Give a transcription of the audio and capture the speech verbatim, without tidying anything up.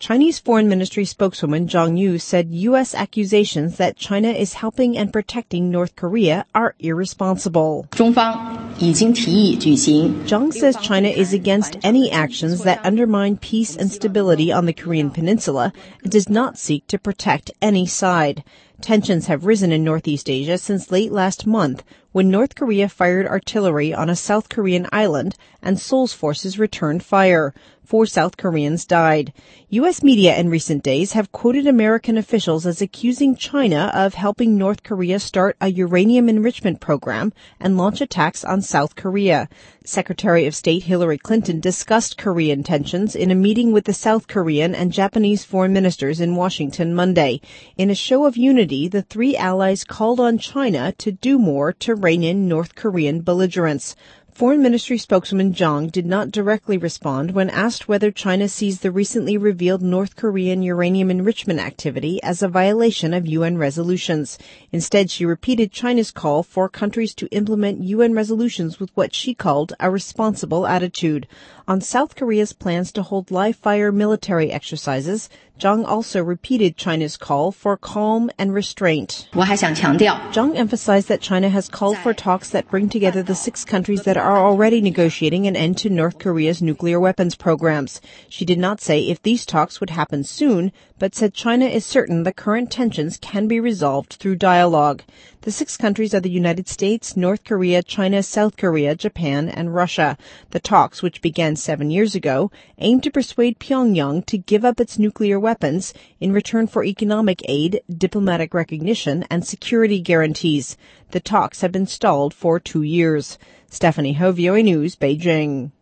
Chinese Foreign Ministry spokeswoman Zhang Yu said U S accusations that China is helping and protecting North Korea are irresponsible. Zhang says China is against any actions that undermine peace and stability on the Korean peninsula and does not seek to protect any side. Tensions have risen in Northeast Asia since late last month when North Korea fired artillery on a South Korean island and Seoul's forces returned fire. Four South Koreans died. U S media in recent days have quoted American officials as accusing China of helping North Korea start a uranium enrichment program and launch attacks on South Korea. Secretary of State Hillary Clinton discussed Korean tensions in a meeting with the South Korean and Japanese foreign ministers in Washington Monday. In a show of unity, the three allies called on China to do more to rein in North Korean belligerence. Foreign Ministry spokeswoman Zhang did not directly respond when asked whether China sees the recently revealed North Korean uranium enrichment activity as a violation of U N resolutions. Instead, she repeated China's call for countries to implement U N resolutions with what she called a responsible attitude. On South Korea's plans to hold live-fire military exercises, Zhang also repeated China's call for calm and restraint. Zhang emphasized that China has called for talks that bring together the six countries that are already negotiating an end to North Korea's nuclear weapons programs. She did not say if these talks would happen soon, but said China is certain the current tensions can be resolved through dialogue. The six countries are the United States, North Korea, China, South Korea, Japan, and Russia. The talks, which began seven years ago, aim to persuade Pyongyang to give up its nuclear weapons in return for economic aid, diplomatic recognition, and security guarantees. The talks have been stalled for two years. Stephanie Ho, V O A News, Beijing.